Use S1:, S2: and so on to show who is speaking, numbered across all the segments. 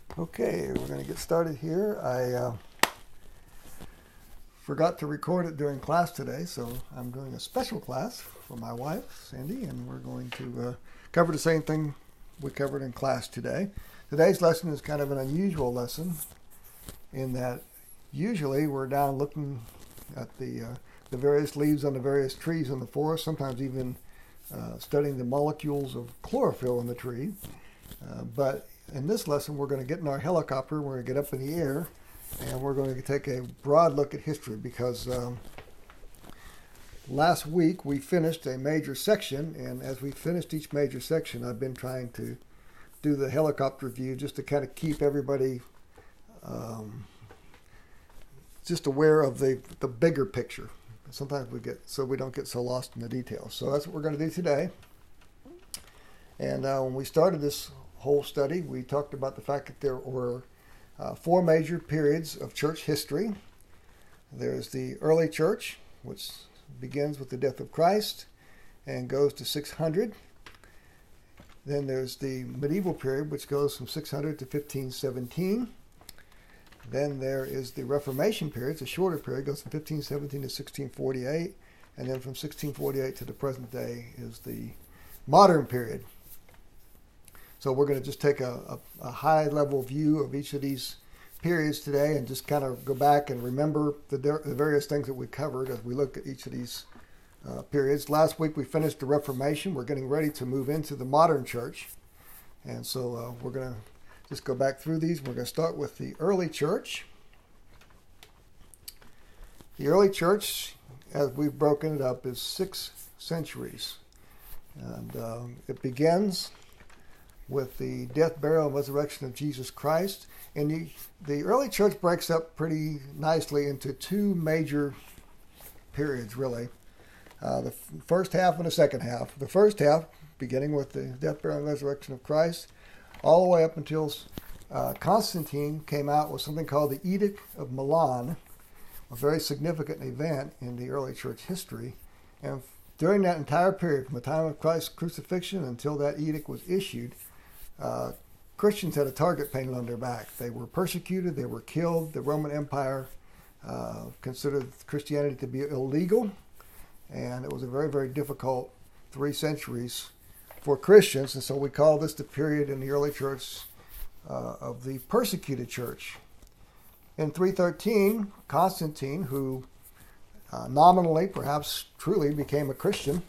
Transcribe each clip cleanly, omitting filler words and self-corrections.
S1: Okay, we're going to get started here. I forgot to record it during class today, so I'm doing a special class for my wife, Cindy, and we're going to cover the same thing we covered in class today. Today's lesson is kind of an unusual lesson in that usually we're down looking at the various leaves on the various trees in the forest, sometimes even studying the molecules of chlorophyll in the tree. But in this lesson, we're going to get in our helicopter, we're going to get up in the air, and we're going to take a broad look at history because last week we finished a major section, and as we finished each major section, I've been trying to do the helicopter view just to kind of keep everybody just aware of the bigger picture. Sometimes we don't get so lost in the details. So that's what we're going to do today. And when we started this whole study, we talked about the fact that there were four major periods of church history. There's the early church, which begins with the death of Christ and goes to 600. Then there's the medieval period, which goes from 600 to 1517. Then there is the Reformation period. It's a shorter period, goes from 1517 to 1648. And then from 1648 to the present day is the modern period. So we're going to just take a high-level view of each of these periods today and just kind of go back and remember the various things that we covered as we look at each of these periods. Last week we finished the Reformation. We're getting ready to move into the modern church. And so we're going to just go back through these. We're going to start with the early church. The early church, as we've broken it up, is 6 centuries. And it begins with the death, burial, and resurrection of Jesus Christ. And the early church breaks up pretty nicely into 2 major periods, really. The first half and the second half. The first half, beginning with the death, burial, and resurrection of Christ, all the way up until Constantine came out with something called the Edict of Milan, a very significant event in the early church history. And during that entire period, from the time of Christ's crucifixion until that edict was issued, Christians had a target painted on their back. They were persecuted, they were killed. The Roman Empire considered Christianity to be illegal, and it was a very, very difficult 3 centuries for Christians, and so we call this the period in the early church of the persecuted church. In 313, Constantine, who nominally, perhaps truly, became a Christian,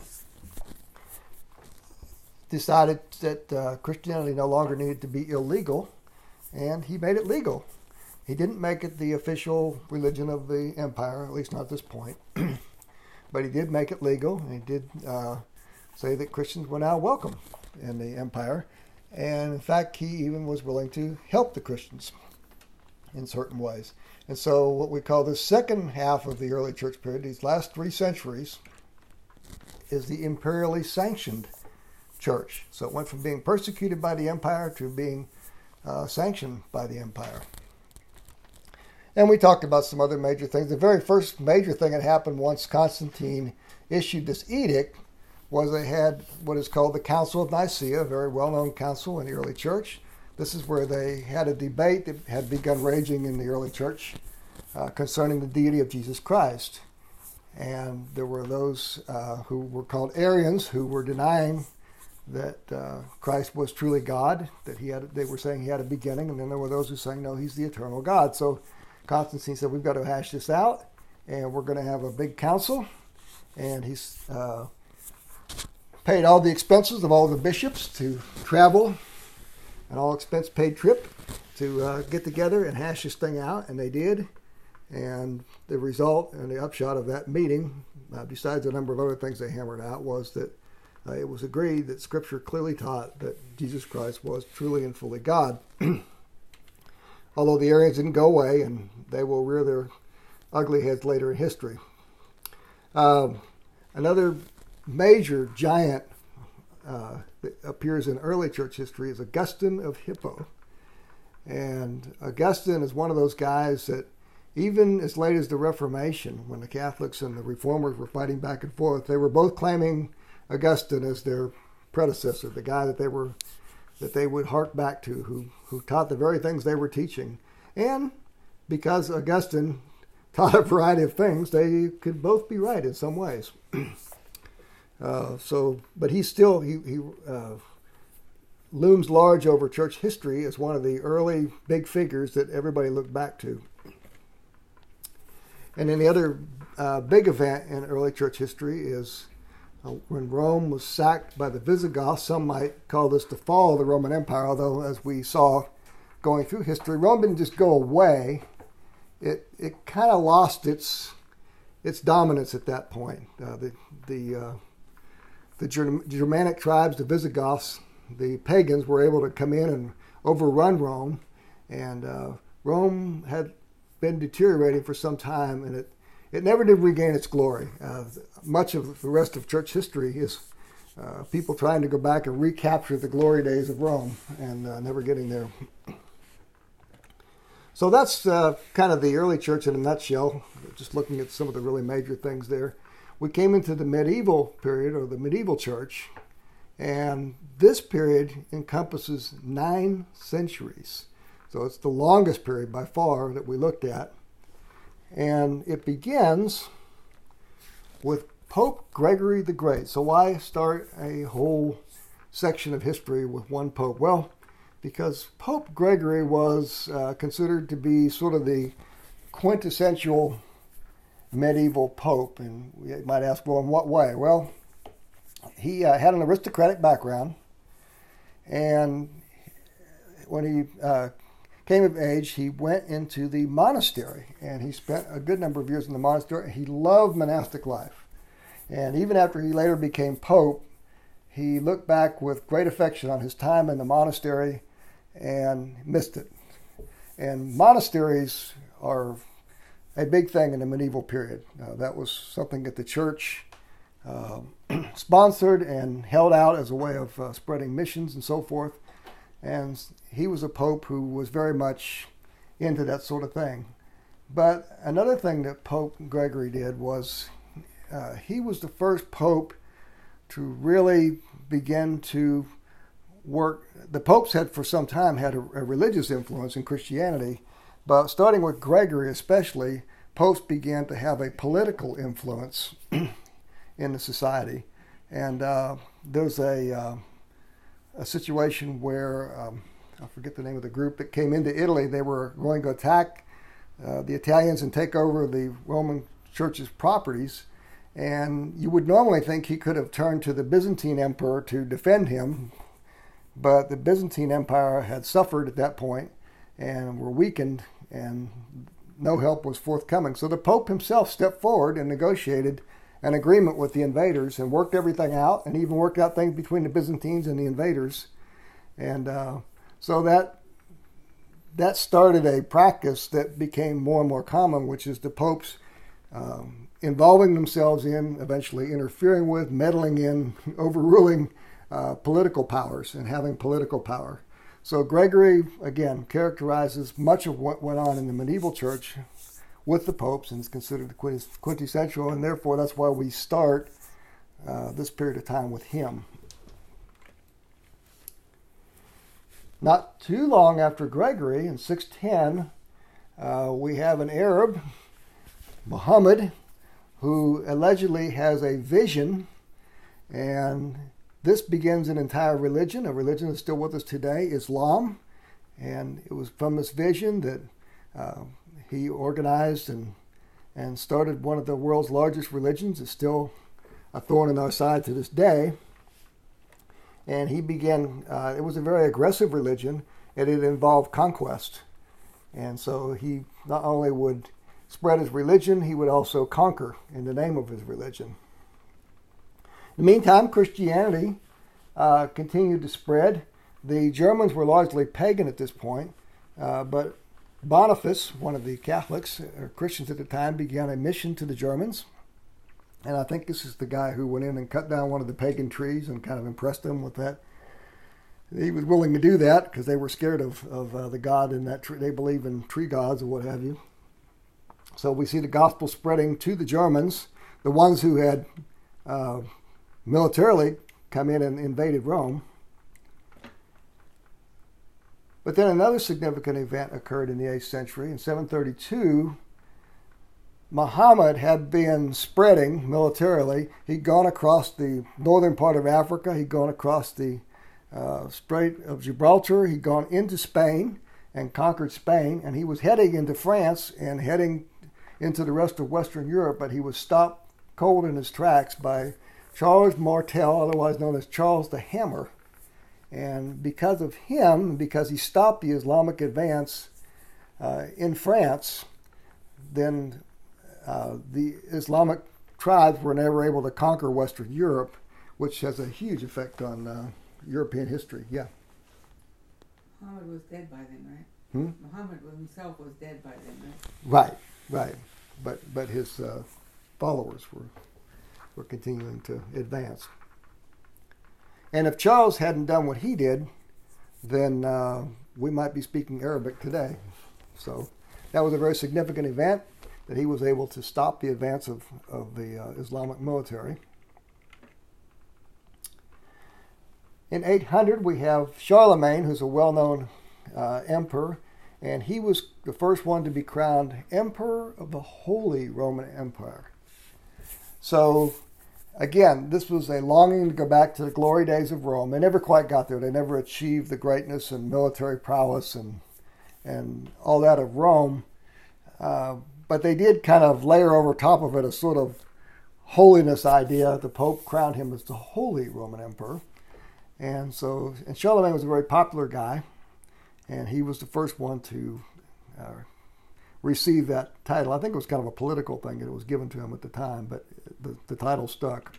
S1: decided that Christianity no longer needed to be illegal, and he made it legal. He didn't make it the official religion of the empire, at least not at this point, but he did make it legal, and he did say that Christians were now welcome in the empire, and in fact he even was willing to help the Christians in certain ways. And so what we call the second half of the early church period, these last 3 centuries, is the imperially sanctioned church. So it went from being persecuted by the empire to being sanctioned by the empire. And we talked about some other major things. The very first major thing that happened once Constantine issued this edict was they had what is called the Council of Nicaea, a very well-known council in the early church. This is where they had a debate that had begun raging in the early church concerning the deity of Jesus Christ. And there were those who were called Arians who were denying that Christ was truly God, that they were saying he had a beginning, and then there were those who saying, no, he's the eternal God. So Constantine said, we've got to hash this out, and we're going to have a big council, and he's paid all the expenses of all the bishops to travel, an all-expense-paid trip to get together and hash this thing out, and they did. And the result and the upshot of that meeting, besides a number of other things they hammered out, was that it was agreed that Scripture clearly taught that Jesus Christ was truly and fully God. Although the Arians didn't go away, and they will rear their ugly heads later in history. Another major giant that appears in early church history is Augustine of Hippo. And Augustine is one of those guys that even as late as the Reformation, when the Catholics and the Reformers were fighting back and forth, they were both claiming Augustine as their predecessor, the guy that they were that they would hark back to, who taught the very things they were teaching. And because Augustine taught a variety of things, they could both be right in some ways. But he looms large over church history as one of the early big figures that everybody looked back to. And then the other big event in early church history is when Rome was sacked by the Visigoths. Some might call this the fall of the Roman Empire, although as we saw going through history, Rome didn't just go away. It kind of lost its dominance at that point. The Germanic tribes, the Visigoths, the pagans, were able to come in and overrun Rome, and Rome had been deteriorating for some time, and it never did regain its glory. Much of the rest of church history is people trying to go back and recapture the glory days of Rome and never getting there. So that's kind of the early church in a nutshell, just looking at some of the really major things there. We came into the medieval period, or the medieval church, and this period encompasses 9 centuries. So it's the longest period by far that we looked at. And it begins with Pope Gregory the Great. So why start a whole section of history with one pope? Well, because Pope Gregory was considered to be sort of the quintessential medieval pope. And you might ask, well, in what way? Well, he had an aristocratic background, and when he came of age, he went into the monastery, and he spent a good number of years in the monastery. He loved monastic life, and even after he later became pope, he looked back with great affection on his time in the monastery and missed it. And monasteries are a big thing in the medieval period. That was something that the church sponsored and held out as a way of spreading missions and so forth. And he was a pope who was very much into that sort of thing. But another thing that Pope Gregory did was he was the first pope to really begin to work. The popes had for some time had a religious influence in Christianity, but starting with Gregory especially, popes began to have a political influence in the society. And there's a situation where, I forget the name of the group that came into Italy. They were going to attack the Italians and take over the Roman Church's properties. And you would normally think he could have turned to the Byzantine emperor to defend him, but the Byzantine Empire had suffered at that point and were weakened, and no help was forthcoming. So the Pope himself stepped forward and negotiated an agreement with the invaders and worked everything out, and even worked out things between the Byzantines and the invaders. And so that started a practice that became more and more common, which is the popes involving themselves in, eventually interfering with, meddling in, overruling political powers and having political power. So Gregory, again, characterizes much of what went on in the medieval church with the popes, and is considered quintessential, and therefore that's why we start this period of time with him. Not too long after Gregory, in 610, we have an Arab, Muhammad, who allegedly has a vision, and this begins an entire religion, a religion that's still with us today, Islam. And it was from this vision that he organized and started one of the world's largest religions. It's still a thorn in our side to this day. And he began, it was a very aggressive religion, and it involved conquest. And so he not only would spread his religion, he would also conquer in the name of his religion. In the meantime, Christianity continued to spread. The Germans were largely pagan at this point, but Boniface, one of the Catholics or Christians at the time, began a mission to the Germans. And I think this is the guy who went in and cut down one of the pagan trees and kind of impressed them with that. He was willing to do that because they were scared of the god in that tree. They believe in tree gods or what have you. So we see the gospel spreading to the Germans, the ones who had militarily come in and invaded Rome. But then another significant event occurred in the 8th century. In 732, Muhammad had been spreading militarily. He'd gone across the northern part of Africa. He'd gone across the Strait of Gibraltar. He'd gone into Spain and conquered Spain. And he was heading into France and heading into the rest of Western Europe. But he was stopped cold in his tracks by Charles Martel, otherwise known as Charles the Hammer. And because of him, because he stopped the Islamic advance in France, then the Islamic tribes were never able to conquer Western Europe, which has a huge effect on European history. Yeah.
S2: Muhammad was dead by then, right? Muhammad himself was dead by then,
S1: right? Right. But his followers were continuing to advance. And if Charles hadn't done what he did, then we might be speaking Arabic today. So that was a very significant event, that he was able to stop the advance of the Islamic military. In 800, we have Charlemagne, who's a well-known emperor, and he was the first one to be crowned Emperor of the Holy Roman Empire. So again, this was a longing to go back to the glory days of Rome. They never quite got there. They never achieved the greatness and military prowess and all that of Rome. But they did kind of layer over top of it a sort of holiness idea. The Pope crowned him as the Holy Roman Emperor. And Charlemagne was a very popular guy. And he was the first one to receive that title. I think it was kind of a political thing that it was given to him at the time, but the title stuck.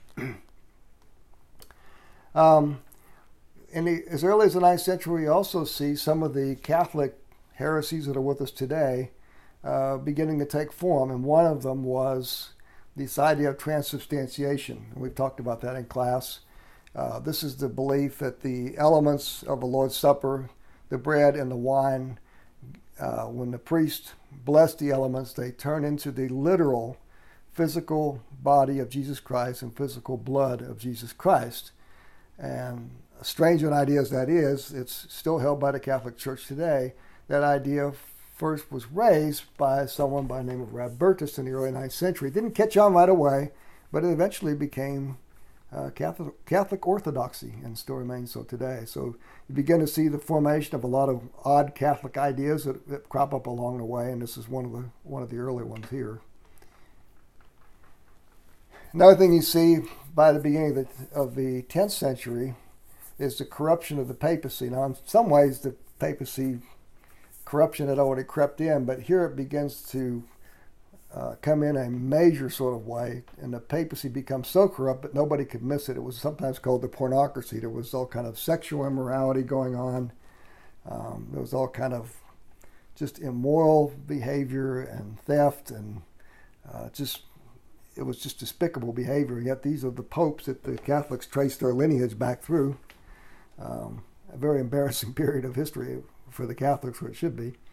S1: As early as the 9th century, we also see some of the Catholic heresies that are with us today beginning to take form, and one of them was this idea of transubstantiation. And we've talked about that in class. This is the belief that the elements of the Lord's Supper, the bread and the wine, when the priest bless the elements, they turn into the literal physical body of Jesus Christ and physical blood of Jesus Christ. And strange an idea as that is, it's still held by the Catholic Church today. That idea first was raised by someone by the name of Radbertus in the early 9th century. It didn't catch on right away, but it eventually became Catholic orthodoxy and still remains so today. So you begin to see the formation of a lot of odd Catholic ideas that crop up along the way, and this is one of the early ones here. Another thing you see by the beginning of the 10th century is the corruption of the papacy. Now, in some ways, the papacy corruption had already crept in, but here it begins to come in a major sort of way, and the papacy becomes so corrupt that nobody could miss it. It was sometimes called the pornocracy. There was all kind of sexual immorality going on. There was all kind of just immoral behavior and theft, and it was just despicable behavior. Yet these are the popes that the Catholics trace their lineage back through. A very embarrassing period of history for the Catholics, where it should be.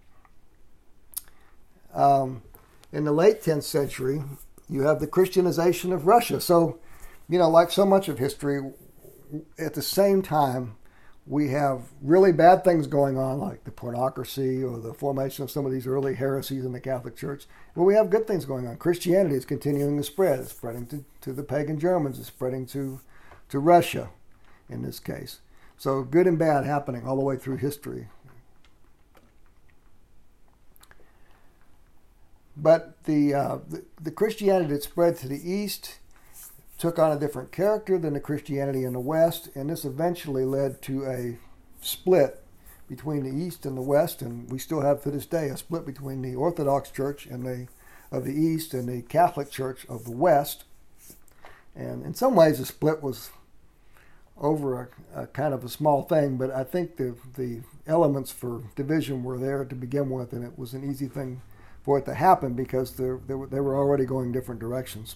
S1: In the late 10th century, you have the Christianization of Russia. So, like so much of history, at the same time, we have really bad things going on, like the pornocracy or the formation of some of these early heresies in the Catholic Church. But we have good things going on. Christianity is continuing to spread. It's spreading to the pagan Germans. It's spreading to Russia, in this case. So good and bad happening all the way through history. But the Christianity that spread to the East took on a different character than the Christianity in the West, and this eventually led to a split between the East and the West, and we still have to this day a split between the Orthodox Church of the East and the Catholic Church of the West. And in some ways the split was over a kind of a small thing, but I think the elements for division were there to begin with, and it was an easy thing for it to happen because they were already going different directions.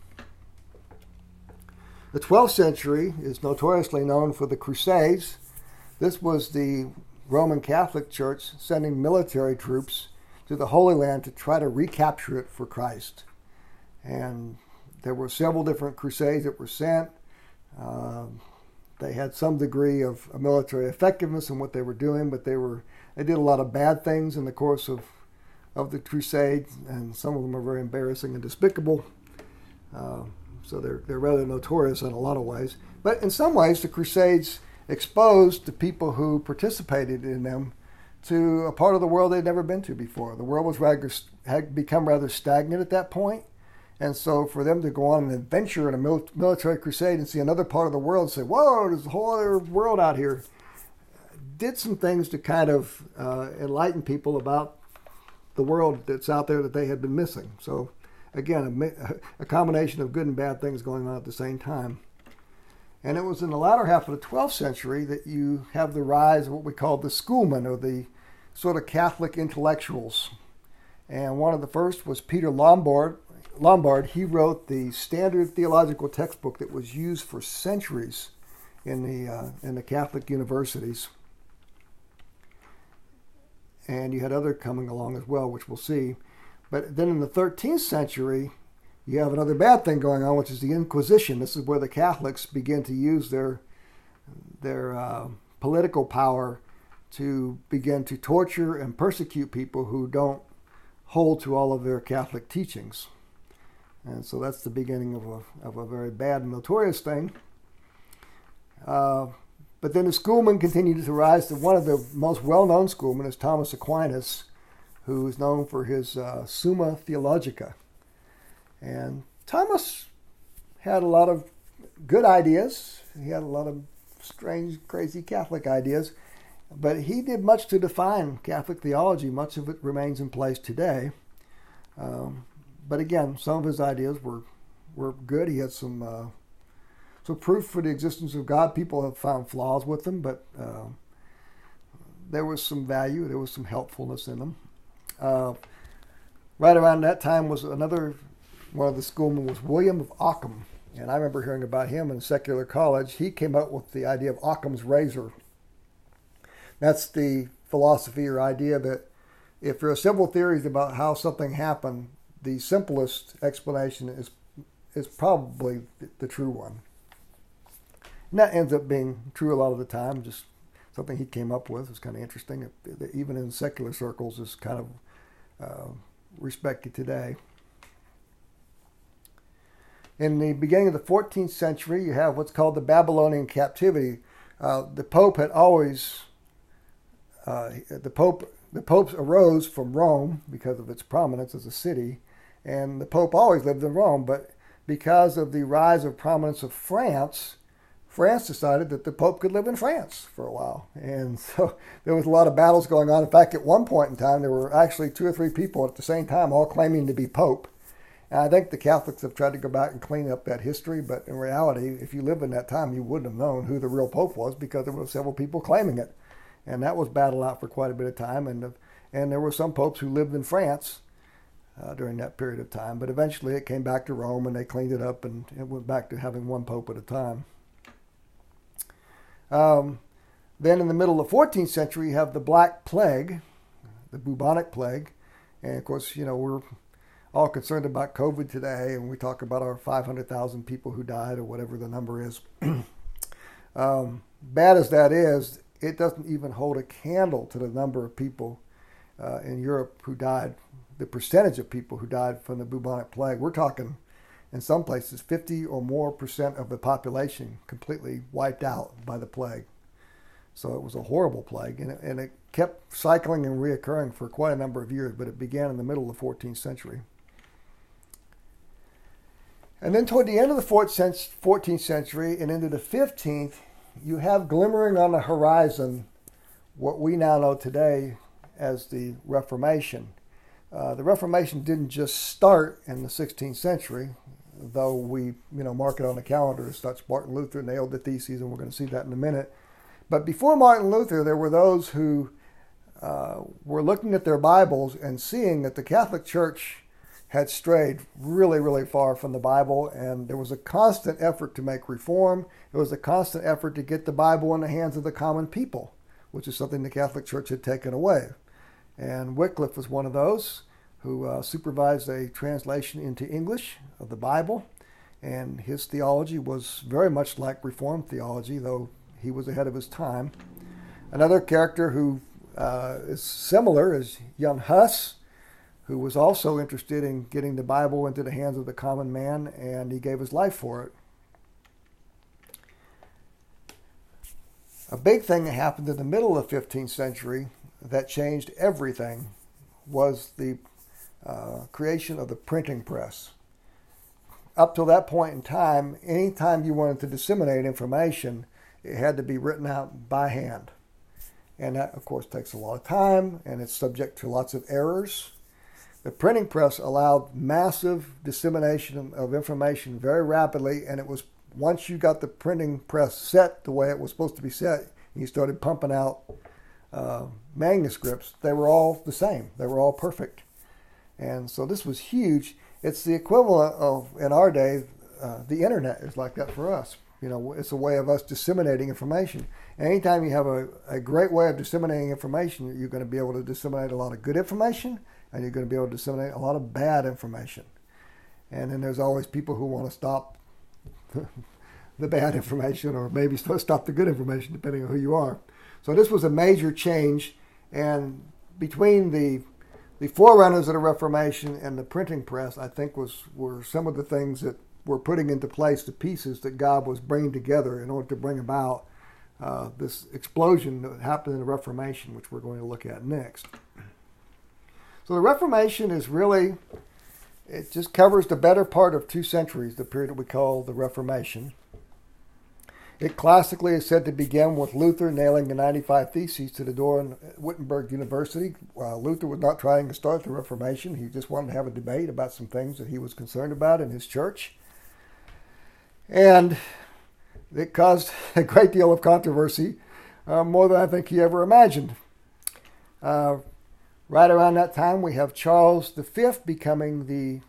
S1: The 12th century is notoriously known for the Crusades. This was the Roman Catholic Church sending military troops to the Holy Land to try to recapture it for Christ. And there were several different crusades that were sent. They had some degree of military effectiveness in what they were doing, but they did a lot of bad things in the course of the crusade, and some of them are very embarrassing and despicable. So they're rather notorious in a lot of ways. But in some ways, the Crusades exposed the people who participated in them to a part of the world they'd never been to before. The world had become rather stagnant at that point. And so for them to go on an adventure in a military crusade and see another part of the world and say, whoa, there's a whole other world out here, did some things to kind of enlighten people about the world that's out there that they had been missing. So again, a combination of good and bad things going on at the same time. And it was in the latter half of the 12th century that you have the rise of what we call the schoolmen, or the sort of Catholic intellectuals. And one of the first was Peter Lombard. He wrote the standard theological textbook that was used for centuries in the Catholic universities. And you had other coming along as well, which we'll see. But then in the 13th century, you have another bad thing going on, which is the Inquisition. This is where the Catholics begin to use their political power to begin to torture and persecute people who don't hold to all of their Catholic teachings. And so that's the beginning of a very bad and notorious thing. But then the schoolmen continued to rise. One of the most well-known schoolmen is Thomas Aquinas, who is known for his Summa Theologica. And Thomas had a lot of good ideas. He had a lot of strange, crazy Catholic ideas. But he did much to define Catholic theology. Much of it remains in place today. But again, some of his ideas were good. He had some proof for the existence of God. People have found flaws with them, but there was some value. There was some helpfulness in them. Right around that time was another one of the schoolmen was William of Ockham. And I remember hearing about him in secular college. He came up with the idea of Occam's razor. That's the philosophy or idea that if there are several theories about how something happened, the simplest explanation is probably the true one. And that ends up being true a lot of the time, just something he came up with. It's kind of interesting. Even in secular circles, is kind of respected today. In the beginning of the 14th century, you have what's called the Babylonian captivity. The Pope had always, the popes arose from Rome because of its prominence as a city, and the Pope always lived in Rome. But because of the rise of prominence of France decided that the Pope could live in France for a while. And so there was a lot of battles going on. In fact, at one point in time, there were actually 2 or 3 people at the same time all claiming to be Pope. And I think the Catholics have tried to go back and clean up that history, but in reality, if you lived in that time, you wouldn't have known who the real Pope was because there were several people claiming it. And that was battled out for quite a bit of time. And there were some popes who lived in France during that period of time. But eventually it came back to Rome and they cleaned it up and it went back to having one pope at a time. Then in the middle of the 14th century, you have the Black Plague, the bubonic plague. And of course, we're all concerned about COVID today, and we talk about our 500,000 people who died or whatever the number is. Bad as that is, it doesn't even hold a candle to the number of people in Europe who died, the percentage of people who died from the bubonic plague. We're talking, in some places, 50 or more % of the population completely wiped out by the plague. So it was a horrible plague, and it kept cycling and reoccurring for quite a number of years, but it began in the middle of the 14th century. And then toward the end of the 14th century and into the 15th, you have glimmering on the horizon what we now know today as the Reformation. The Reformation didn't just start in the 16th century, though we mark it on the calendar as such. Martin Luther nailed the theses, and we're going to see that in a minute. But before Martin Luther, there were those who were looking at their Bibles and seeing that the Catholic Church had strayed really, really far from the Bible, and there was a constant effort to make reform. There was a constant effort to get the Bible in the hands of the common people, which is something the Catholic Church had taken away. And Wycliffe was one of those who supervised a translation into English of the Bible. And his theology was very much like Reformed theology, though he was ahead of his time. Another character who is similar is Jan Hus, who was also interested in getting the Bible into the hands of the common man, and he gave his life for it. A big thing that happened in the middle of the 15th century that changed everything was the creation of the printing press. Up till that point in time, anytime you wanted to disseminate information, it had to be written out by hand. And that, of course, takes a lot of time, and it's subject to lots of errors. The printing press allowed massive dissemination of information very rapidly, and it was once you got the printing press set the way it was supposed to be set, and you started pumping out manuscripts, they were all the same. They were all perfect. And so this was huge. It's the equivalent of, in our day, the internet is like that for us. You know, it's a way of us disseminating information. Anytime you have a great way of disseminating information, you're going to be able to disseminate a lot of good information, and you're going to be able to disseminate a lot of bad information. And then there's always people who want to stop the bad information, or maybe stop the good information, depending on who you are. So this was a major change, and between the forerunners of the Reformation and the printing press, I think were some of the things that were putting into place the pieces that God was bringing together in order to bring about this explosion that happened in the Reformation, which we're going to look at next. So the Reformation is really, it just covers the better part of 2 centuries, the period that we call the Reformation. It classically is said to begin with Luther nailing the 95 Theses to the door in Wittenberg University. Luther was not trying to start the Reformation. He just wanted to have a debate about some things that he was concerned about in his church. And it caused a great deal of controversy, more than I think he ever imagined. Right around that time, we have Charles V becoming the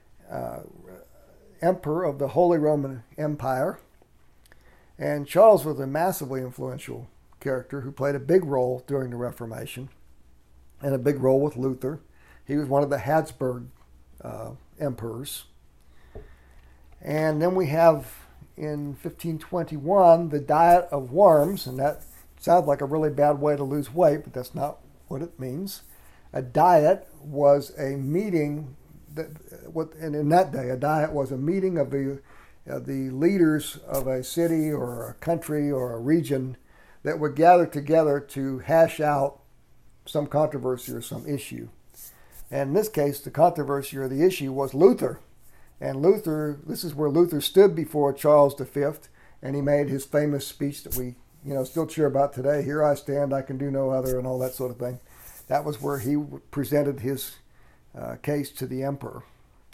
S1: emperor of the Holy Roman Empire. And Charles was a massively influential character who played a big role during the Reformation and a big role with Luther. He was one of the Habsburg emperors. And then we have in 1521 the Diet of Worms, and that sounds like a really bad way to lose weight, but that's not what it means. A diet was a meeting, and in that day, a diet was a meeting of the leaders of a city or a country or a region that would gather together to hash out some controversy or some issue. And in this case, the controversy or the issue was Luther. And Luther, this is where Luther stood before Charles V, and he made his famous speech that we still cheer about today, "Here I stand, I can do no other," and all that sort of thing. That was where he presented his case to the emperor.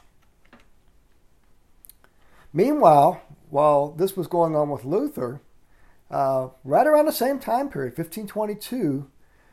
S1: Meanwhile, while this was going on with Luther, right around the same time period, 1522,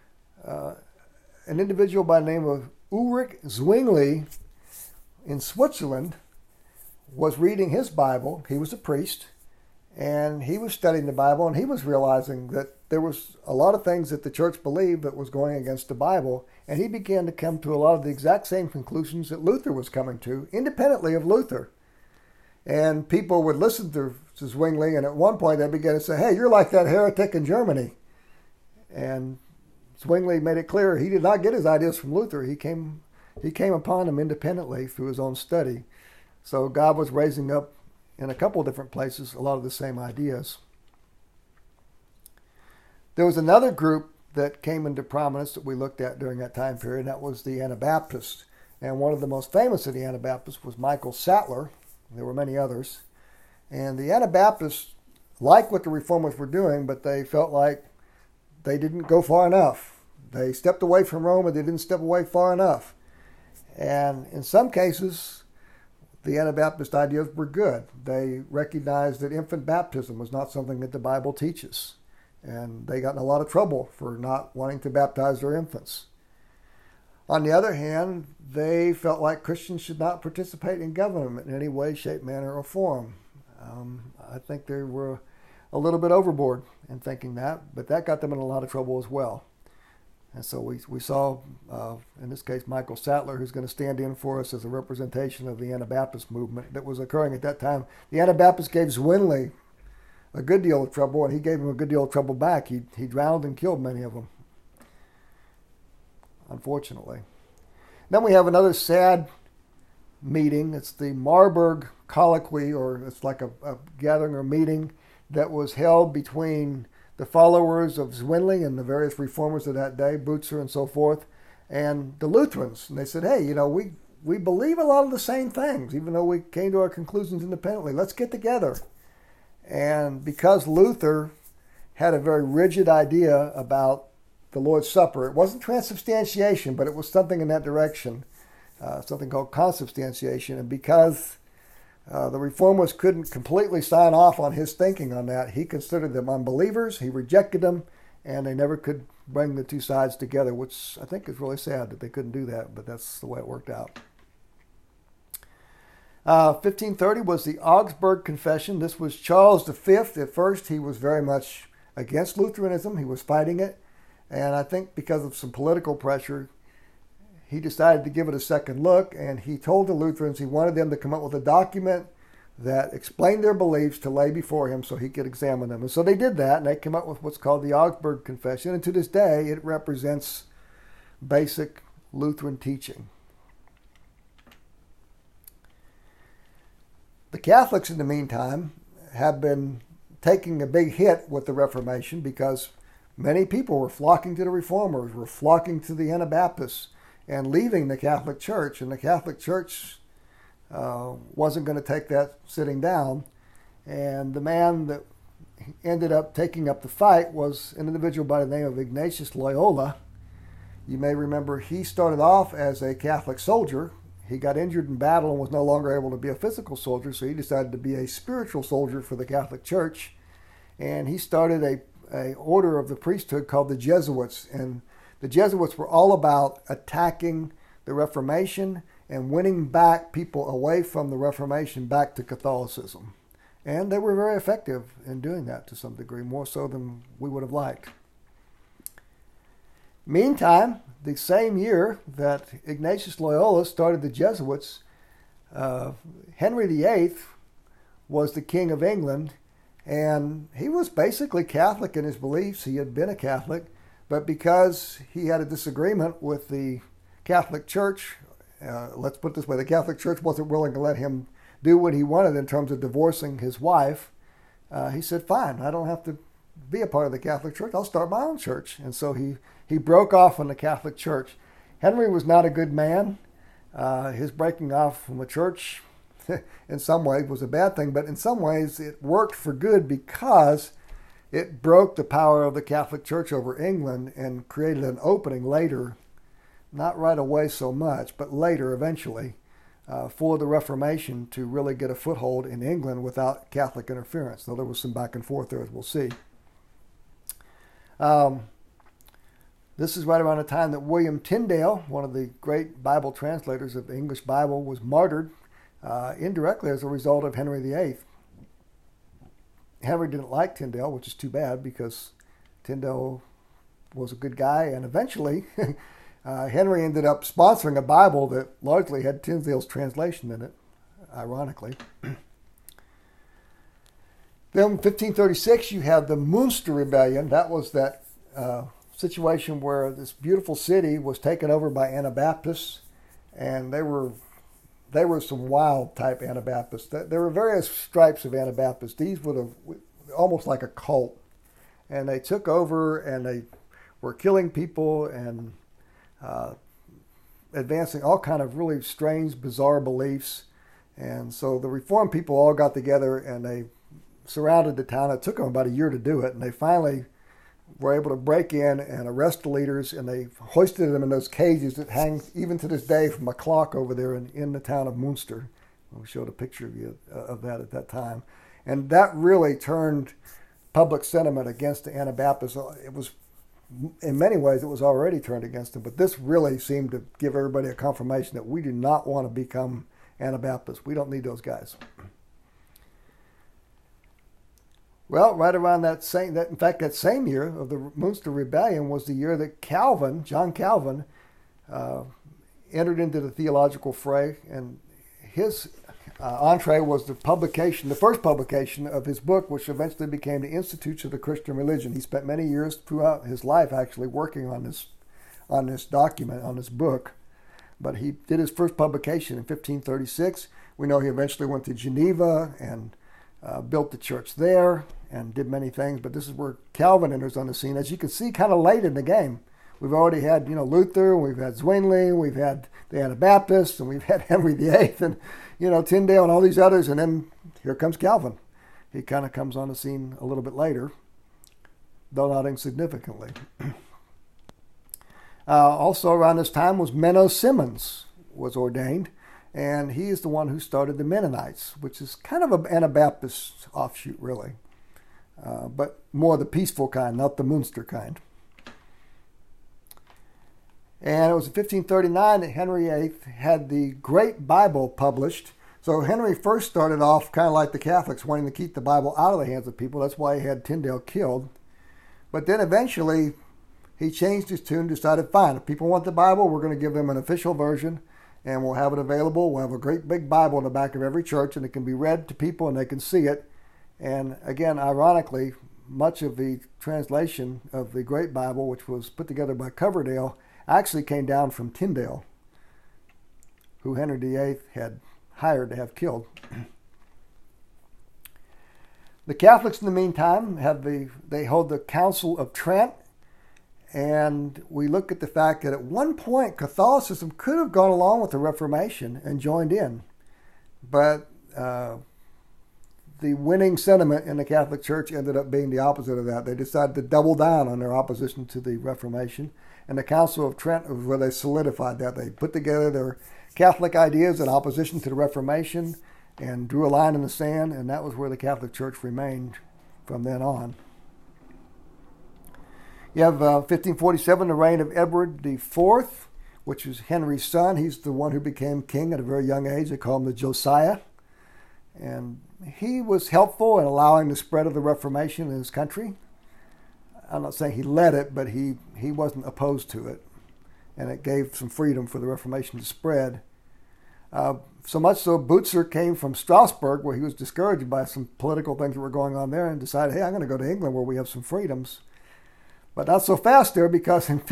S1: an individual by the name of Ulrich Zwingli in Switzerland was reading his Bible. He was a priest, and he was studying the Bible, and he was realizing that there was a lot of things that the church believed that was going against the Bible, and he began to come to a lot of the exact same conclusions that Luther was coming to, independently of Luther. And people would listen to Zwingli, and at one point they began to say, "Hey, you're like that heretic in Germany." And Zwingli made it clear he did not get his ideas from Luther. He came upon them independently through his own study. So God was raising up in a couple of different places a lot of the same ideas. There was another group that came into prominence that we looked at during that time period, and that was the Anabaptists. And one of the most famous of the Anabaptists was Michael Sattler. There were many others. And the Anabaptists liked what the Reformers were doing, but they felt like they didn't go far enough. They stepped away from Rome, but they didn't step away far enough. And in some cases, the Anabaptist ideas were good. They recognized that infant baptism was not something that the Bible teaches. And they got in a lot of trouble for not wanting to baptize their infants. On the other hand, they felt like Christians should not participate in government in any way, shape, manner, or form. I think they were a little bit overboard in thinking that, but that got them in a lot of trouble as well. And so we saw, in this case, Michael Sattler, who's going to stand in for us as a representation of the Anabaptist movement that was occurring at that time. The Anabaptists gave Zwingli a good deal of trouble, and he gave him a good deal of trouble back. He drowned and killed many of them, unfortunately. Then we have another sad meeting. It's the Marburg Colloquy, or it's like a gathering or meeting that was held between the followers of Zwingli and the various reformers of that day, Butzer and so forth, and the Lutherans. And they said, hey, we believe a lot of the same things, even though we came to our conclusions independently. Let's get together. And because Luther had a very rigid idea about the Lord's Supper, it wasn't transubstantiation, but it was something in that direction, something called consubstantiation. And because the reformers couldn't completely sign off on his thinking on that, he considered them unbelievers, he rejected them, and they never could bring the two sides together, which I think is really sad that they couldn't do that, but that's the way it worked out. 1530 was the Augsburg Confession. This was Charles V. At first, he was very much against Lutheranism. He was fighting it. And I think because of some political pressure, he decided to give it a second look. And he told the Lutherans he wanted them to come up with a document that explained their beliefs to lay before him so he could examine them. And so they did that, and they came up with what's called the Augsburg Confession. And to this day, it represents basic Lutheran teaching. The Catholics, in the meantime, have been taking a big hit with the Reformation because many people were flocking to the Reformers, were flocking to the Anabaptists, and leaving the Catholic Church. And the Catholic Church wasn't going to take that sitting down. And the man that ended up taking up the fight was an individual by the name of Ignatius Loyola. You may remember he started off as a Catholic soldier. He got injured in battle and was no longer able to be a physical soldier, so he decided to be a spiritual soldier for the Catholic Church. And he started a order of the priesthood called the Jesuits. And the Jesuits were all about attacking the Reformation and winning back people away from the Reformation back to Catholicism. And they were very effective in doing that to some degree, more so than we would have liked. Meantime, the same year that Ignatius Loyola started the Jesuits, Henry VIII was the King of England, and he was basically Catholic in his beliefs. He had been a Catholic, but because he had a disagreement with the Catholic Church, let's put it this way, the Catholic Church wasn't willing to let him do what he wanted in terms of divorcing his wife. He said, fine, I don't have to be a part of the Catholic Church. I'll start my own church. And so he broke off from the Catholic Church. Henry was not a good man. His breaking off from the church in some ways was a bad thing, but in some ways it worked for good because it broke the power of the Catholic Church over England and created an opening later, not right away so much, but later eventually, for the Reformation to really get a foothold in England without Catholic interference. Though there was some back and forth there, as we'll see. This is right around the time that William Tyndale, one of the great Bible translators of the English Bible, was martyred indirectly as a result of Henry VIII. Henry didn't like Tyndale, which is too bad because Tyndale was a good guy, and eventually Henry ended up sponsoring a Bible that largely had Tyndale's translation in it, ironically. Then in 1536, you have the Munster Rebellion. That was that situation where this beautiful city was taken over by Anabaptists, and they were some wild type Anabaptists. There were various stripes of Anabaptists. These were almost like a cult, and they took over and they were killing people and advancing all kind of really strange, bizarre beliefs. And so the Reformed people all got together and they surrounded the town. It took them about a year to do it, and they finally were able to break in and arrest the leaders, and they hoisted them in those cages that hang even to this day from a clock over there in the town of Munster. We showed a picture of that at that time. And that really turned public sentiment against the Anabaptists. It was, in many ways, it was already turned against them, but this really seemed to give everybody a confirmation that we do not want to become Anabaptists. We don't need those guys. Well, right around that same year of the Munster Rebellion was the year that John Calvin, entered into the theological fray, and his entree was the first publication of his book, which eventually became the Institutes of the Christian Religion. He spent many years throughout his life actually working on this document, on this book, but he did his first publication in 1536. We know he eventually went to Geneva and built the church there and did many things, but this is where Calvin enters on the scene. As you can see, kind of late in the game. We've already had, Luther, we've had Zwingli, we've had the Anabaptists, and we've had Henry VIII, and, Tyndale and all these others, and then here comes Calvin. He kind of comes on the scene a little bit later, though not insignificantly. Also around this time was Menno Simmons was ordained, and he is the one who started the Mennonites, which is kind of an Anabaptist offshoot, really, but more the peaceful kind, not the Munster kind. And it was in 1539 that Henry VIII had the Great Bible published. So Henry first started off kind of like the Catholics, wanting to keep the Bible out of the hands of people. That's why he had Tyndale killed. But then eventually he changed his tune, decided, fine, if people want the Bible, we're going to give them an official version, and we'll have it available. We'll have a great big Bible in the back of every church, and it can be read to people, and they can see it. And again, ironically, much of the translation of the Great Bible, which was put together by Coverdale, actually came down from Tyndale, who Henry VIII had hired to have killed. The Catholics, in the meantime, they hold the Council of Trent, and we look at the fact that at one point Catholicism could have gone along with the Reformation and joined in, but the winning sentiment in the Catholic Church ended up being the opposite of that. They decided to double down on their opposition to the Reformation. And the Council of Trent was where they solidified that. They put together their Catholic ideas in opposition to the Reformation and drew a line in the sand, and that was where the Catholic Church remained from then on. You have 1547, the reign of Edward IV, which was Henry's son. He's the one who became king at a very young age. They call him the Josiah. And he was helpful in allowing the spread of the Reformation in his country. I'm not saying he led it, but he wasn't opposed to it. And it gave some freedom for the Reformation to spread. So much so, Butzer came from Strasbourg, where he was discouraged by some political things that were going on there, and decided, hey, I'm going to go to England where we have some freedoms. But not so fast there, because in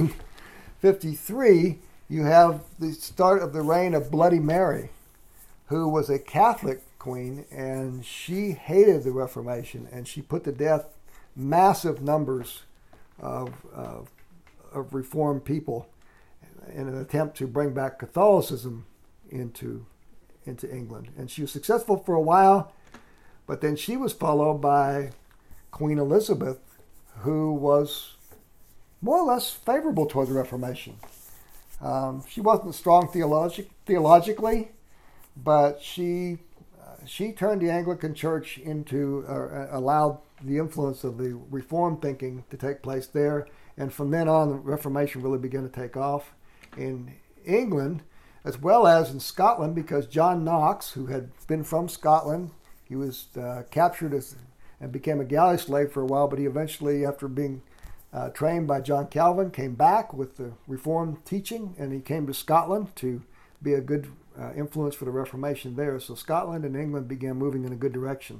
S1: 1553, you have the start of the reign of Bloody Mary, who was a Catholic queen, and she hated the Reformation, and she put to death massive numbers of Reformed people in an attempt to bring back Catholicism into England. And she was successful for a while, but then she was followed by Queen Elizabeth, who was more or less favorable toward the Reformation. She wasn't strong theologically, but she turned the Anglican Church into, allowed the influence of the Reformed thinking to take place there. And from then on, the Reformation really began to take off in England, as well as in Scotland, because John Knox, who had been from Scotland, he was captured and became a galley slave for a while, but he eventually, after being trained by John Calvin, came back with the Reformed teaching, and he came to Scotland to be a good influence for the Reformation there. So Scotland and England began moving in a good direction.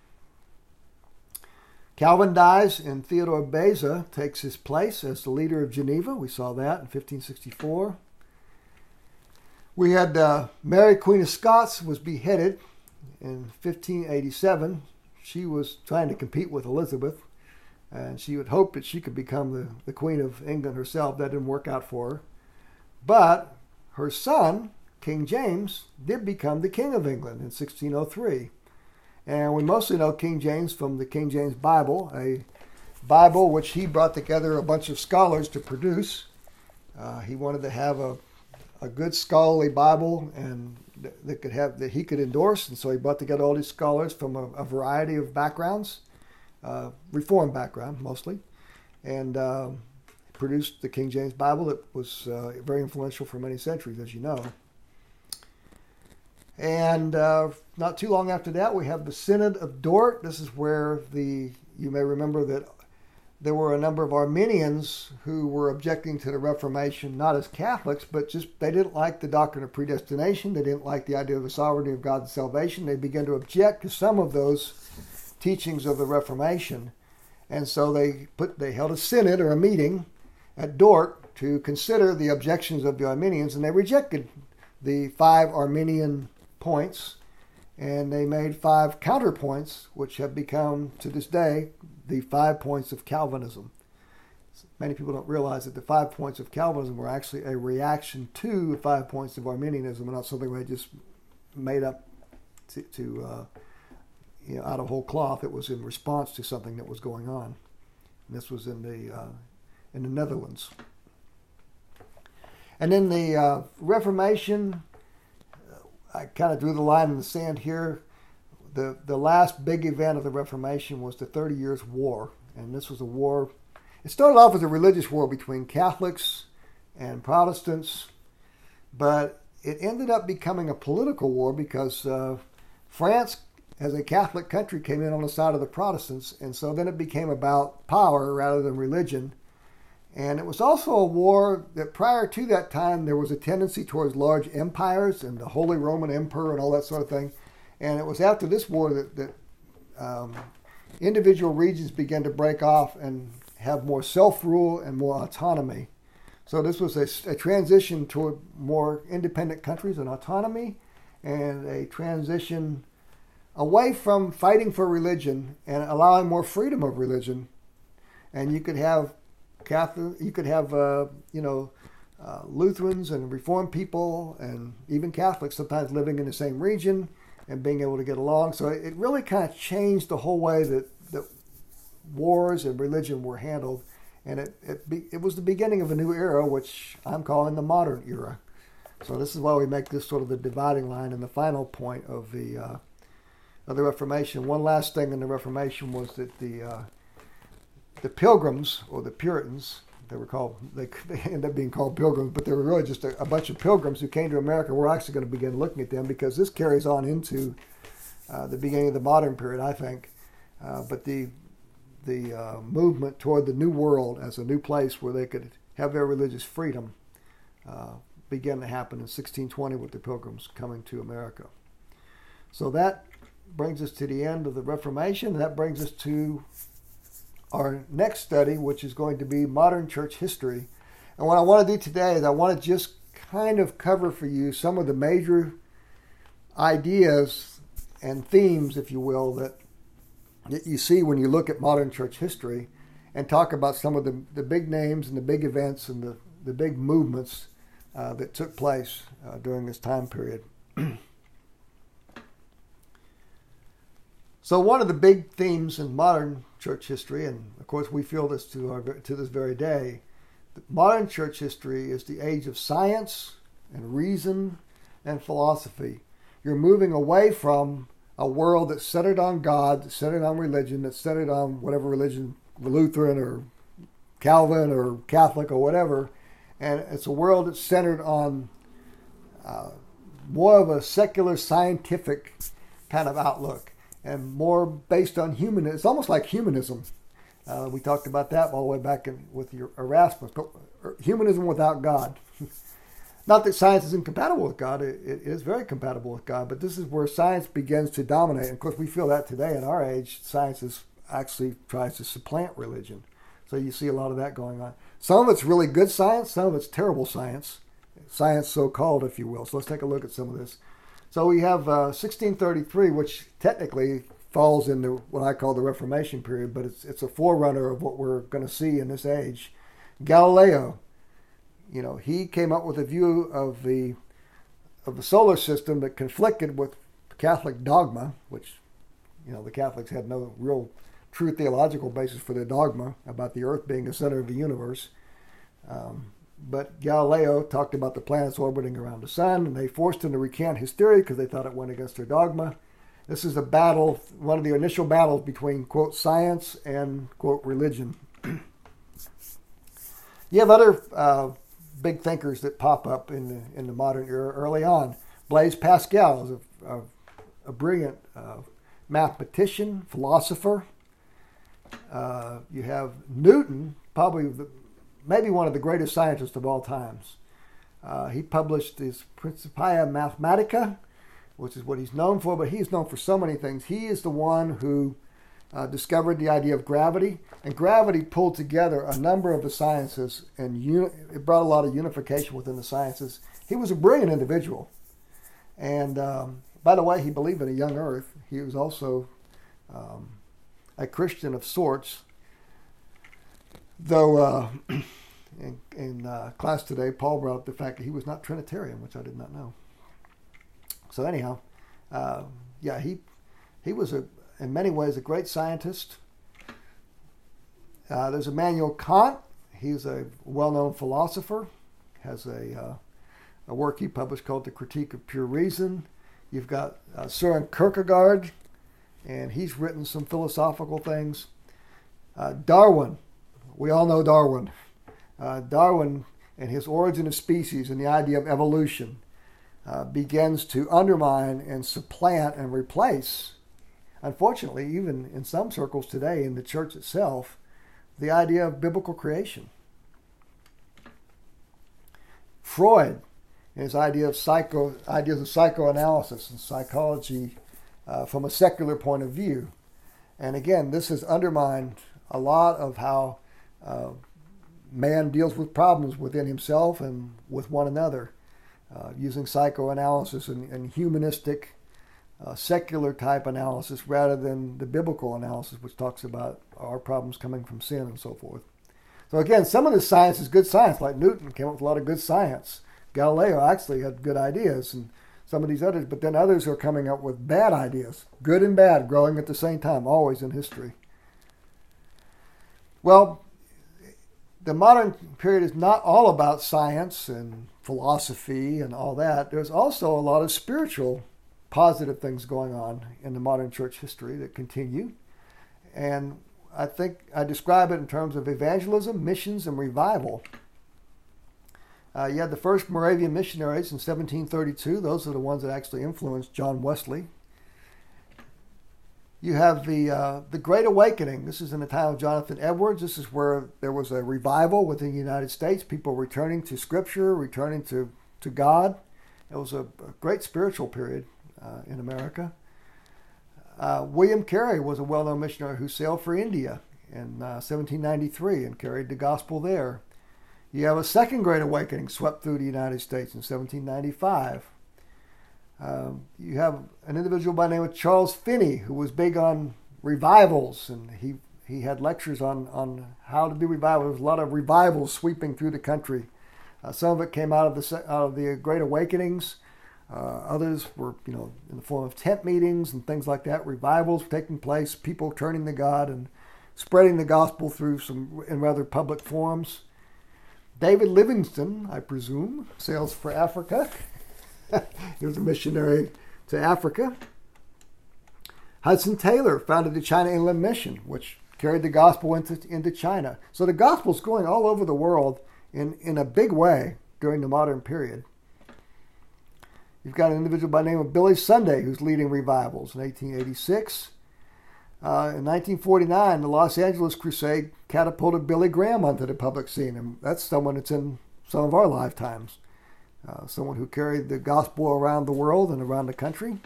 S1: Calvin dies, and Theodore Beza takes his place as the leader of Geneva. We saw that in 1564. We had Mary, Queen of Scots, was beheaded in 1587. She was trying to compete with Elizabeth, and she would hope that she could become the Queen of England herself. That didn't work out for her. But her son, King James, did become the King of England in 1603. And we mostly know King James from the King James Bible, a Bible which he brought together a bunch of scholars to produce. He wanted to have a good scholarly Bible and that he could endorse, and so he brought together all these scholars from a variety of backgrounds, Reformed background mostly, and produced the King James Bible that was very influential for many centuries, as you know. And not too long after that, we have the Synod of Dort. This is where you may remember that there were a number of Arminians who were objecting to the Reformation, not as Catholics, but just they didn't like the doctrine of predestination. They didn't like the idea of the sovereignty of God's salvation. They began to object to some of those teachings of the Reformation. And so they held a synod or a meeting at Dort to consider the objections of the Arminians, and they rejected the 5 Arminian points, and they made 5 counterpoints, which have become, to this day, the 5 points of Calvinism. Many people don't realize that the 5 points of Calvinism were actually a reaction to the 5 points of Arminianism, and not something they just made up out of whole cloth. It was in response to something that was going on. And this was in the Netherlands. And then the Reformation, I kind of drew the line in the sand here. The last big event of the Reformation was the 30 Years' War. And this was a war. It started off as a religious war between Catholics and Protestants, but it ended up becoming a political war because France, as a Catholic country, came in on the side of the Protestants, and so then it became about power rather than religion. And it was also a war that prior to that time there was a tendency towards large empires and the Holy Roman Emperor and all that sort of thing. And it was after this war that individual regions began to break off and have more self-rule and more autonomy. So this was a transition toward more independent countries and autonomy, and a transition away from fighting for religion and allowing more freedom of religion. And you could have Lutherans and Reformed people and even Catholics sometimes living in the same region and being able to get along. So it really kind of changed the whole way that wars and religion were handled. And it was the beginning of a new era, which I'm calling the modern era. So this is why we make this sort of the dividing line and the final point of the Reformation. One last thing in the Reformation was that the Pilgrims, or the Puritans, they ended up being called Pilgrims, but they were really just a bunch of pilgrims who came to America. We're actually going to begin looking at them because this carries on into the beginning of the modern period, I think. But the movement toward the New World as a new place where they could have their religious freedom began to happen in 1620 with the Pilgrims coming to America. So that brings us to the end of the Reformation. And that brings us to our next study, which is going to be modern church history. And what I want to do today is I want to just kind of cover for you some of the major ideas and themes, if you will, that you see when you look at modern church history, and talk about some of the big names and the big events and the big movements that took place during this time period. So one of the big themes in modern church history, and of course we feel this to this very day, modern church history is the age of science and reason and philosophy. You're moving away from a world that's centered on God, that's centered on religion, that's centered on whatever religion, Lutheran or Calvin or Catholic or whatever, and it's a world that's centered on more of a secular scientific kind of outlook, and more based on humanism. It's almost like humanism. We talked about that all the way back with Erasmus, but humanism without God. Not that science is incompatible with God. It is very compatible with God, but this is where science begins to dominate. And of course, we feel that today in our age. Science actually tries to supplant religion. So you see a lot of that going on. Some of it's really good science. Some of it's terrible science. Science so-called, if you will. So let's take a look at some of this. So we have 1633, which technically falls into what I call the Reformation period, but it's a forerunner of what we're going to see in this age. Galileo, he came up with a view of the solar system that conflicted with Catholic dogma, which, the Catholics had no real true theological basis for their dogma about the earth being the center of the universe. But Galileo talked about the planets orbiting around the sun, and they forced him to recant his theory because they thought it went against their dogma. This is a battle, one of the initial battles between, quote, science and, quote, religion. You have other big thinkers that pop up in the modern era early on. Blaise Pascal is a brilliant mathematician, philosopher. You have Newton, maybe one of the greatest scientists of all times. He published his Principia Mathematica, which is what he's known for, but he's known for so many things. He is the one who discovered the idea of gravity, and gravity pulled together a number of the sciences, and it brought a lot of unification within the sciences. He was a brilliant individual. And by the way, he believed in a young earth. He was also a Christian of sorts. Though in class today, Paul brought up the fact that he was not Trinitarian, which I did not know. So anyhow, he was in many ways a great scientist. There's Immanuel Kant. He's a well-known philosopher. Has a work he published called The Critique of Pure Reason. You've got Søren Kierkegaard, and he's written some philosophical things. Darwin. We all know Darwin. Darwin and his Origin of Species and the idea of evolution begins to undermine and supplant and replace, unfortunately, even in some circles today in the church itself, the idea of biblical creation. Freud and his ideas of psychoanalysis and psychology from a secular point of view. And again, this has undermined a lot of how man deals with problems within himself and with one another, using psychoanalysis and humanistic, secular type analysis rather than the biblical analysis, which talks about our problems coming from sin and so forth. So again, some of the science is good science, like Newton came up with a lot of good science. Galileo actually had good ideas, and some of these others, but then others are coming up with bad ideas, good and bad, growing at the same time, always in history. Well, the modern period is not all about science and philosophy and all that. There's also a lot of spiritual, positive things going on in the modern church history that continue. And I think I describe it in terms of evangelism, missions, and revival. You had the first Moravian missionaries in 1732. Those are the ones that actually influenced John Wesley. You have the Great Awakening. This is in the time of Jonathan Edwards. This is where there was a revival within the United States, people returning to Scripture, returning to God. It was a great spiritual period in America. William Carey was a well-known missionary who sailed for India in 1793 and carried the gospel there. You have a second Great Awakening swept through the United States in 1795. You have an individual by the name of Charles Finney, who was big on revivals, and he had lectures on how to do revival. There was a lot of revivals sweeping through the country. Some of it came out of the Great Awakenings. Others were, in the form of tent meetings and things like that. Revivals taking place, people turning to God and spreading the gospel through in rather public forums. David Livingstone, I presume, sails for Africa. He was a missionary to Africa. Hudson Taylor founded the China Inland Mission, which carried the gospel into China. So the gospel's going all over the world in a big way during the modern period. You've got an individual by the name of Billy Sunday who's leading revivals in 1886. In 1949, the Los Angeles Crusade catapulted Billy Graham onto the public scene, and that's someone that's in some of our lifetimes. Someone who carried the gospel around the world and around the country.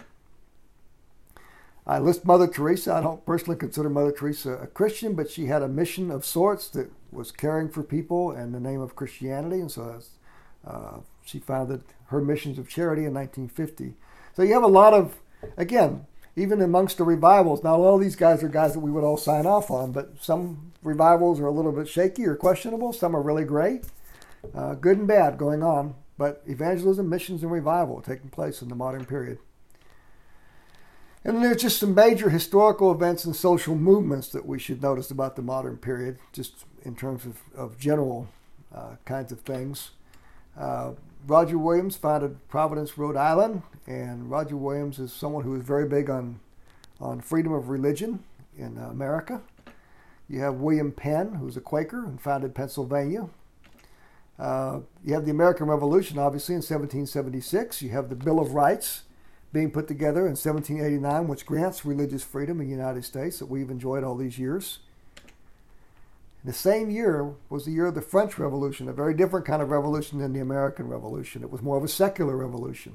S1: I list Mother Teresa. I don't personally consider Mother Teresa a Christian, but she had a mission of sorts that was caring for people in the name of Christianity, and so she founded her missions of charity in 1950. So you have a lot of, again, even amongst the revivals, not all these guys are guys that we would all sign off on, but some revivals are a little bit shaky or questionable. Some are really great, good and bad going on. But evangelism, missions, and revival taking place in the modern period. And then there's just some major historical events and social movements that we should notice about the modern period, just in terms of general kinds of things. Roger Williams founded Providence, Rhode Island, and Roger Williams is someone who is very big on freedom of religion in America. You have William Penn, who's a Quaker and founded Pennsylvania. You have the American Revolution, obviously, in 1776. You have the Bill of Rights being put together in 1789, which grants religious freedom in the United States that we've enjoyed all these years. The same year was the year of the French Revolution, a very different kind of revolution than the American Revolution. It was more of a secular revolution.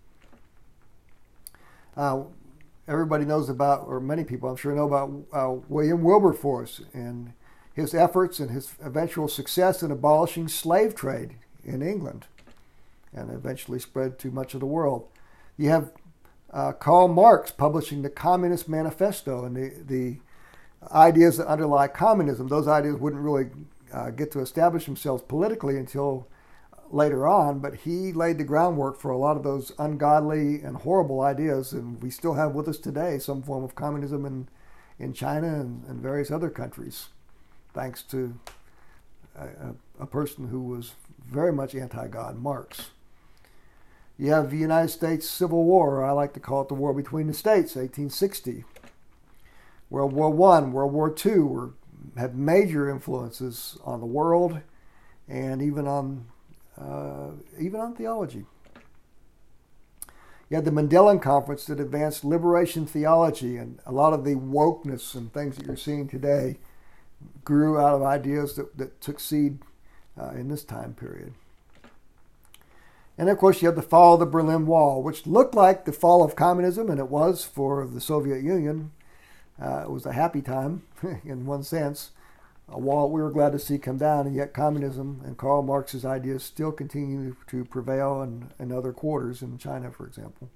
S1: Everybody knows about, or many people I'm sure know about, William Wilberforce and his efforts and his eventual success in abolishing slave trade in England and eventually spread to much of the world. You have Karl Marx publishing the Communist Manifesto and the ideas that underlie communism. Those ideas wouldn't really get to establish themselves politically until later on, but he laid the groundwork for a lot of those ungodly and horrible ideas, and we still have with us today some form of communism in China and various other countries, thanks to a person who was very much anti-God, Marx. You have the United States Civil War, or I like to call it the War Between the States, 1860. World War I, World War II had major influences on the world and even on theology. You had the Mandela Conference that advanced liberation theology, and a lot of the wokeness and things that you're seeing today grew out of ideas that took seed in this time period. And of course, you have the fall of the Berlin Wall, which looked like the fall of communism, and it was for the Soviet Union. It was a happy time, in one sense, a wall we were glad to see come down, and yet communism and Karl Marx's ideas still continue to prevail in other quarters, in China, for example.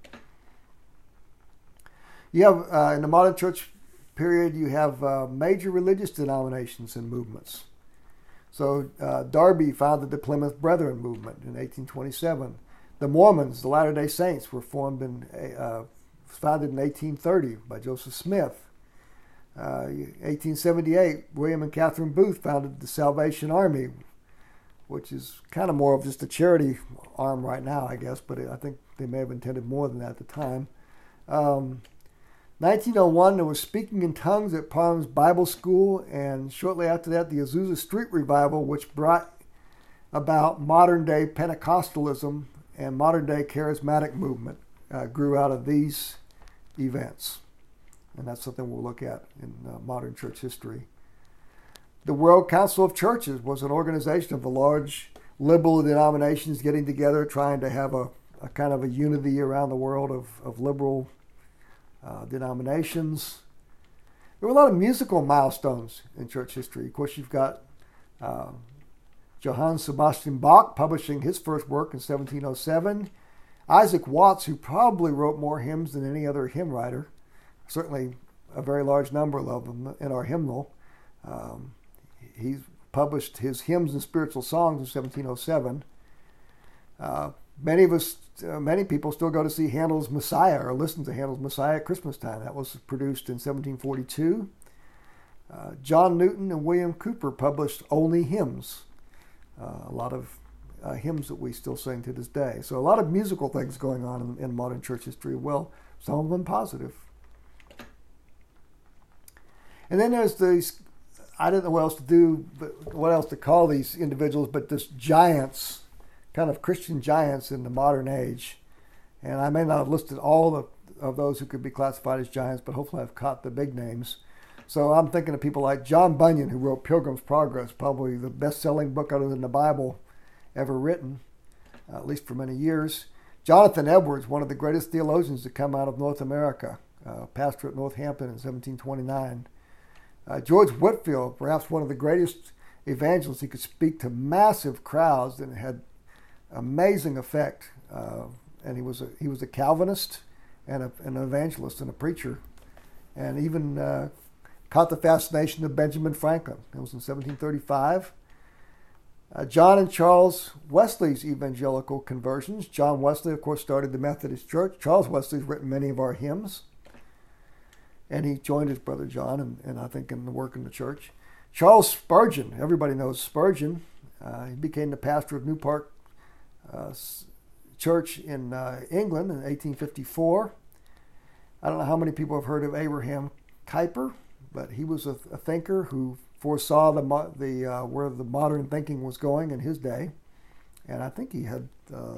S1: You have, in the modern church period, you have major religious denominations and movements. So Darby founded the Plymouth Brethren movement in 1827. The Mormons, the Latter-day Saints, were founded in 1830 by Joseph Smith. 1878, William and Catherine Booth founded the Salvation Army, which is kind of more of just a charity arm right now, I guess, but I think they may have intended more than that at the time. 1901, there was Speaking in Tongues at Palms Bible School, and shortly after that, the Azusa Street Revival, which brought about modern-day Pentecostalism and modern-day charismatic movement, grew out of these events. And that's something we'll look at in modern church history. The World Council of Churches was an organization of the large liberal denominations getting together, trying to have a kind of a unity around the world of liberal denominations. There were a lot of musical milestones in church history. Of course, you've got Johann Sebastian Bach publishing his first work in 1707. Isaac Watts, who probably wrote more hymns than any other hymn writer, certainly a very large number of them in our hymnal. He published his Hymns and Spiritual Songs in 1707. Many people still go to see Handel's Messiah or listen to Handel's Messiah at Christmas time. That was produced in 1742. John Newton and William Cooper published Only Hymns, a lot of hymns that we still sing to this day. So a lot of musical things going on in modern church history. Well, some of them positive. And then there's these, I don't know what else to do, but what else to call these individuals, but this giants, kind of Christian giants in the modern age. And I may not have listed all of those who could be classified as giants, but hopefully I've caught the big names. So I'm thinking of people like John Bunyan, who wrote Pilgrim's Progress, probably the best-selling book other than the Bible ever written, at least for many years. Jonathan Edwards, one of the greatest theologians to come out of North America, pastor at Northampton in 1729. George Whitefield, perhaps one of the greatest evangelists. He could speak to massive crowds and had amazing effect. And he was a Calvinist and an evangelist and a preacher, and even caught the fascination of Benjamin Franklin. It was in 1735. John and Charles Wesley's evangelical conversions. John Wesley, of course, started the Methodist Church. Charles Wesley's written many of our hymns. And he joined his brother John, and I think in the work in the church. Charles Spurgeon, everybody knows Spurgeon. He became the pastor of New Park Church in England in 1854. I don't know how many people have heard of Abraham Kuyper, but he was a thinker who foresaw where the modern thinking was going in his day. And I think he had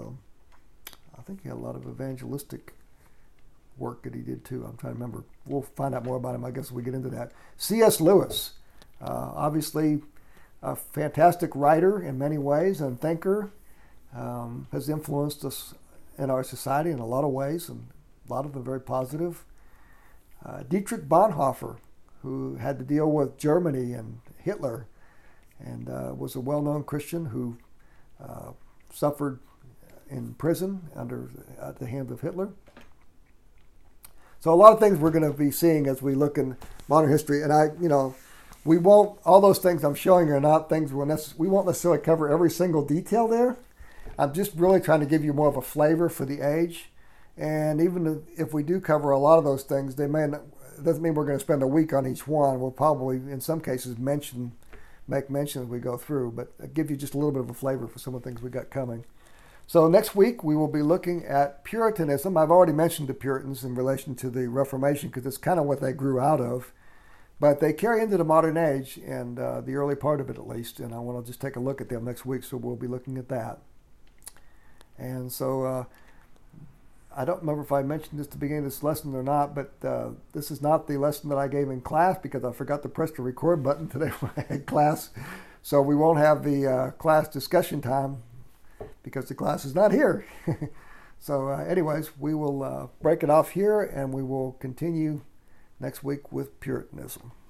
S1: a lot of evangelistic work that he did too. I'm trying to remember. We'll find out more about him, I guess, as we get into that. C.S. Lewis, obviously a fantastic writer in many ways and thinker, has influenced us in our society in a lot of ways, and a lot of them very positive. Dietrich Bonhoeffer, who had to deal with Germany and Hitler, and was a well-known Christian who suffered in prison at the hands of Hitler. So a lot of things we're going to be seeing as we look in modern history, and we won't. All those things I'm showing are not things we won't necessarily cover every single detail there. I'm just really trying to give you more of a flavor for the age, and even if we do cover a lot of those things, it doesn't mean we're going to spend a week on each one. We'll probably, in some cases, make mention as we go through, but I'll give you just a little bit of a flavor for some of the things we got coming. So next week we will be looking at Puritanism. I've already mentioned the Puritans in relation to the Reformation because it's kind of what they grew out of, but they carry into the modern age and the early part of it at least, and I want to just take a look at them next week, so we'll be looking at that. And so I don't remember if I mentioned this at the beginning of this lesson or not, but this is not the lesson that I gave in class because I forgot to press the record button today when I had class. So we won't have the class discussion time because the class is not here. So anyways, we will break it off here and we will continue next week with Puritanism.